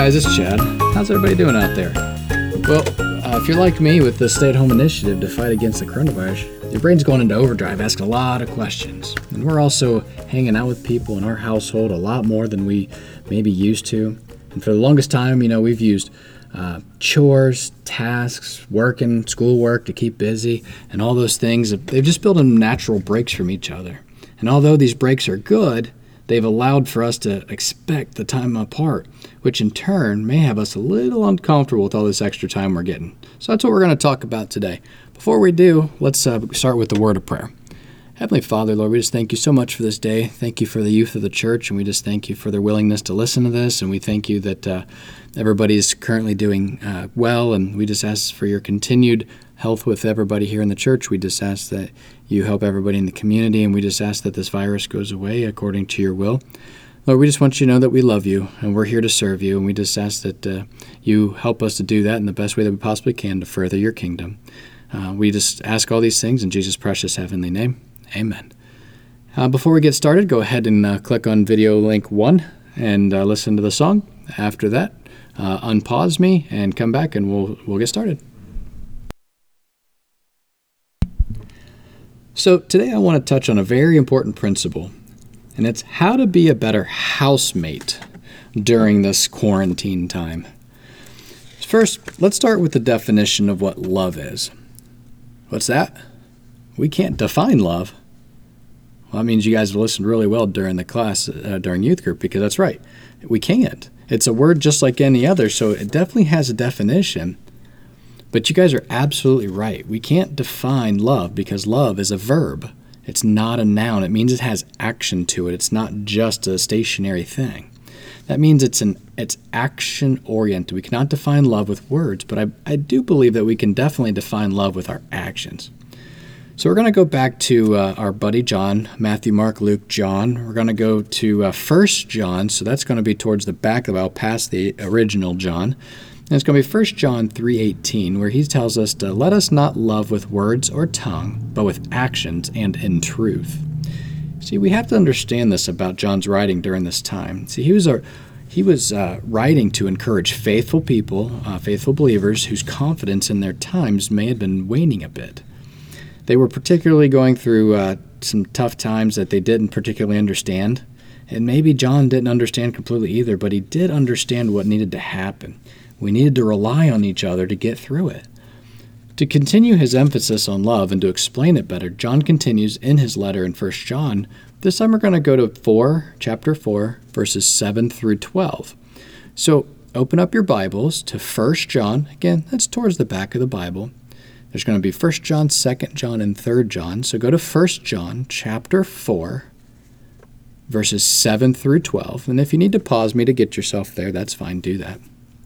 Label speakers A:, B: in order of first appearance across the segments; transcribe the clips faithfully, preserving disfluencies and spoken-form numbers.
A: guys, it's Chad. How's everybody doing out there? Well, uh, if you're like me with the stay-at-home initiative to fight against the coronavirus, your brain's going into overdrive asking a lot of questions. And we're also hanging out with people in our household a lot more than we maybe used to. And for the longest time, you know, we've used uh, chores, tasks, working, schoolwork to keep busy, and all those things. They've just built in natural breaks from each other. And although these breaks are good, they've allowed for us to expect the time apart, which in turn may have us a little uncomfortable with all this extra time we're getting. So that's what we're going to talk about today. Before we do, let's uh, start with the word of prayer. Heavenly Father, Lord, we just thank you so much for this day. Thank you for the youth of the church, and we just thank you for their willingness to listen to this, and we thank you that uh, everybody's currently doing uh, well, and we just ask for your continued health with everybody here in the church. We just ask that you help everybody in the community, and we just ask that this virus goes away according to your will. Lord, we just want you to know that we love you, and we're here to serve you, and we just ask that uh, you help us to do that in the best way that we possibly can to further your kingdom. Uh, we just ask all these things in Jesus' precious heavenly name. Amen. Uh, before we get started, go ahead and uh, click on video link one and uh, listen to the song. After that, uh, unpause me and come back, and we'll we'll get started. So today I want to touch on a very important principle, and it's how to be a better housemate during this quarantine time. First, let's start with the definition of what love is. What's that? We can't define love. Well, that means you guys have listened really well during the class, uh, during youth group, because that's right. We can't. It's a word just like any other, so it definitely has a definition. But you guys are absolutely right. We can't define love because love is a verb. It's not a noun. It means it has action to it. It's not just a stationary thing. That means it's an it's action-oriented. We cannot define love with words, but I, I do believe that we can definitely define love with our actions. So we're going to go back to uh, our buddy John, Matthew, Mark, Luke, John. We're going to go to uh, First John, so that's going to be towards the back of I'll past the original John. And it's going to be First John three eighteen, where he tells us to let us not love with words or tongue, but with actions and in truth. See, we have to understand this about John's writing during this time. See, he was a he was uh, writing to encourage faithful people, uh, faithful believers, whose confidence in their times may have been waning a bit. They were particularly going through uh, some tough times that they didn't particularly understand. And maybe John didn't understand completely either, but he did understand what needed to happen. We needed to rely on each other to get through it. To continue his emphasis on love and to explain it better, John continues in his letter in First John. This time we're going to go to four, chapter four, verses seven through twelve. So open up your Bibles to First John. Again, that's towards the back of the Bible. There's going to be First John, Second John, and Third John. So go to First John, chapter four, verses seven through twelve. And if you need to pause me to get yourself there, that's fine. Do that.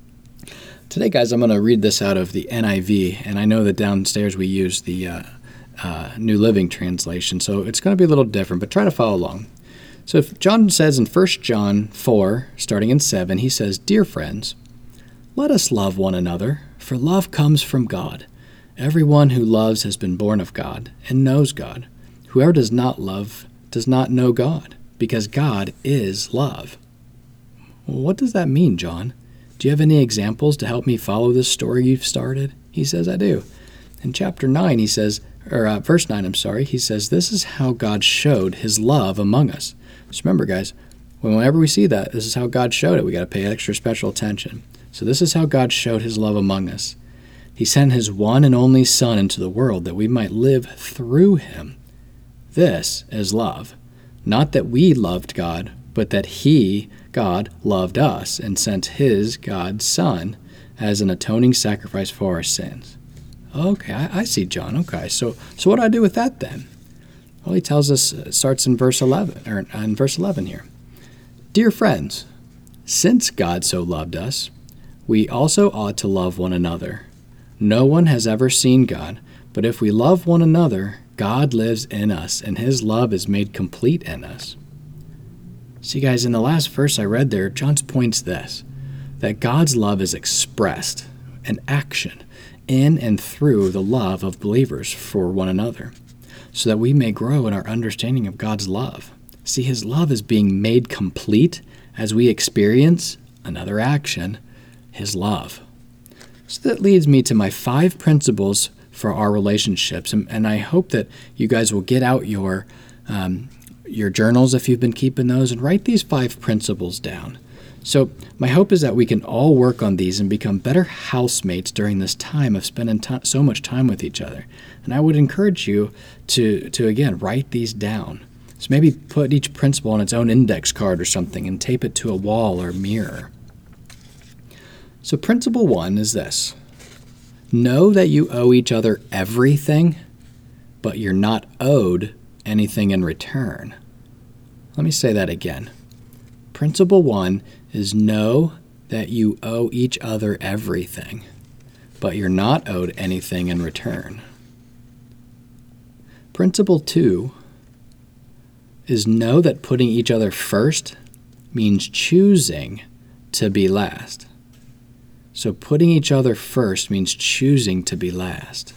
A: Today, guys, I'm going to read this out of the N I V, and I know that downstairs we use the uh, uh, New Living Translation, so it's going to be a little different, but try to follow along. So if John says in First John four, starting in seven, he says, "Dear friends, let us love one another, for love comes from God. Everyone who loves has been born of God and knows God. Whoever does not love does not know God, because God is love." Well, what does that mean, John? Do you have any examples to help me follow this story you've started? He says, I do. In chapter nine, he says, or uh, verse nine, I'm sorry, he says, "This is how God showed his love among us." Just remember, guys, whenever we see that, this is how God showed it. We got to pay extra special attention. So this is how God showed his love among us. He sent his one and only Son into the world that we might live through him. This is love. Not that we loved God, but that he, God, loved us and sent his, God's Son, as an atoning sacrifice for our sins. Okay, I, I see, John. Okay, so so what do I do with that then? Well, he tells us, it starts in verse eleven, or in verse eleven here. "Dear friends, since God so loved us, we also ought to love one another. No one has ever seen God, but if we love one another, God lives in us, and his love is made complete in us." See, guys, in the last verse I read there, John's point's this, that God's love is expressed in action in and through the love of believers for one another, so that we may grow in our understanding of God's love. See, his love is being made complete as we experience another action, his love. So that leads me to my five principles for our relationships. And, and I hope that you guys will get out your um, your journals if you've been keeping those and write these five principles down. So my hope is that we can all work on these and become better housemates during this time of spending t- so much time with each other. And I would encourage you to, to, again, write these down. So maybe put each principle on its own index card or something and tape it to a wall or mirror. So principle one is this. Know that you owe each other everything, but you're not owed anything in return. Let me say that again. Principle one is know that you owe each other everything, but you're not owed anything in return. Principle two is know that putting each other first means choosing to be last. So putting each other first means choosing to be last.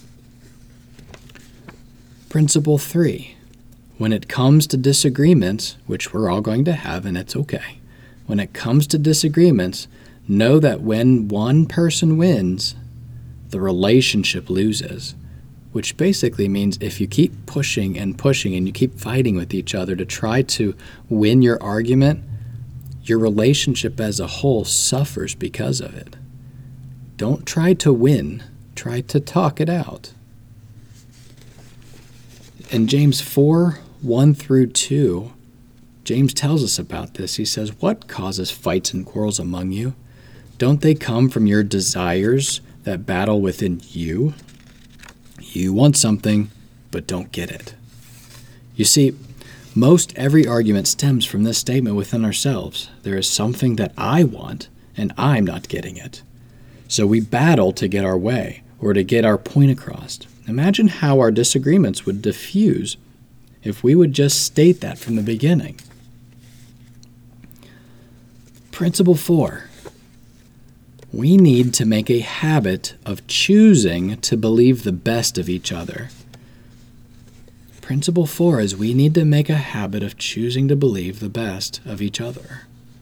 A: Principle three, when it comes to disagreements, which we're all going to have and it's okay, when it comes to disagreements, know that when one person wins, the relationship loses, which basically means if you keep pushing and pushing and you keep fighting with each other to try to win your argument, your relationship as a whole suffers because of it. Don't try to win, try to talk it out. In James four, one through two, James tells us about this. He says, "What causes fights and quarrels among you? Don't they come from your desires that battle within you? You want something, but don't get it." You see, most every argument stems from this statement within ourselves. There is something that I want, and I'm not getting it. So we battle to get our way, or to get our point across. Imagine how our disagreements would diffuse if we would just state that from the beginning. Principle four. We need to make a habit of choosing to believe the best of each other. Principle four is we need to make a habit of choosing to believe the best of each other.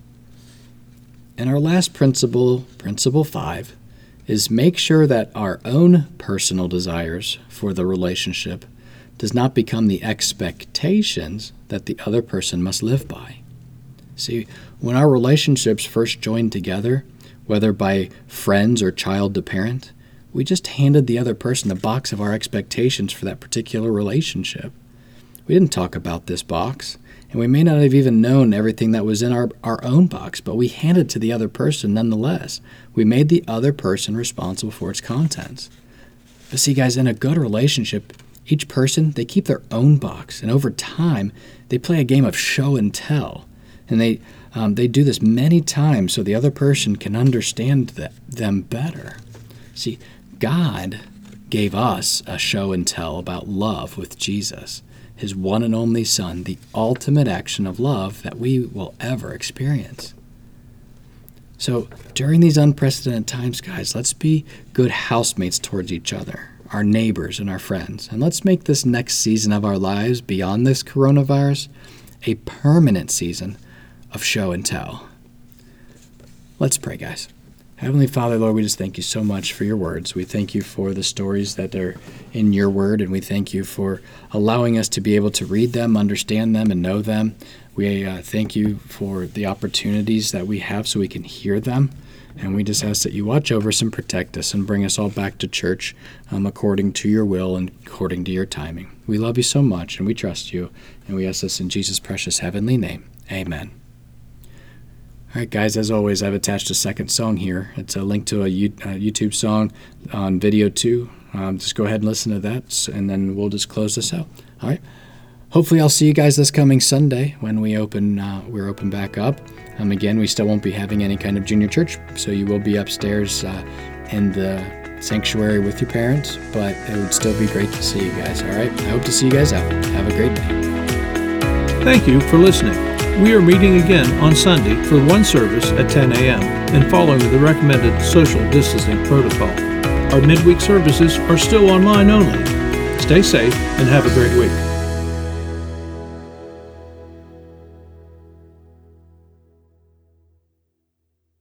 A: And our last principle, principle five, is make sure that our own personal desires for the relationship does not become the expectations that the other person must live by. See, when our relationships first joined together, whether by friends or child to parent, we just handed the other person a box of our expectations for that particular relationship. We didn't talk about this box, and we may not have even known everything that was in our, our own box, but we handed it to the other person nonetheless. We made the other person responsible for its contents. But see, guys, in a good relationship, each person, they keep their own box, and over time, they play a game of show and tell. And they um, they do this many times so the other person can understand that, them better. See, God gave us a show and tell about love with Jesus, his one and only Son, the ultimate action of love that we will ever experience. So during these unprecedented times, guys, let's be good housemates towards each other, our neighbors and our friends. And let's make this next season of our lives beyond this coronavirus a permanent season of show and tell. Let's pray, guys. Heavenly Father, Lord, we just thank you so much for your words. We thank you for the stories that are in your word, and we thank you for allowing us to be able to read them, understand them, and know them. We uh, thank you for the opportunities that we have so we can hear them, and we just ask that you watch over us and protect us and bring us all back to church um, according to your will and according to your timing. We love you so much, and we trust you, and we ask this in Jesus' precious heavenly name. Amen. All right, guys, as always, I've attached a second song here. It's a link to a YouTube song on video too. Um, just go ahead and listen to that, and then we'll just close this out. All right. Hopefully, I'll see you guys this coming Sunday when we open. Uh, we're open back up. Um, again, we still won't be having any kind of junior church, so you will be upstairs uh, in the sanctuary with your parents. But it would still be great to see you guys. All right. I hope to see you guys out. Have a great day.
B: Thank you for listening. We are meeting again on Sunday for one service at ten a.m. and following the recommended social distancing protocol. Our midweek services are still online only. Stay safe and have a great week.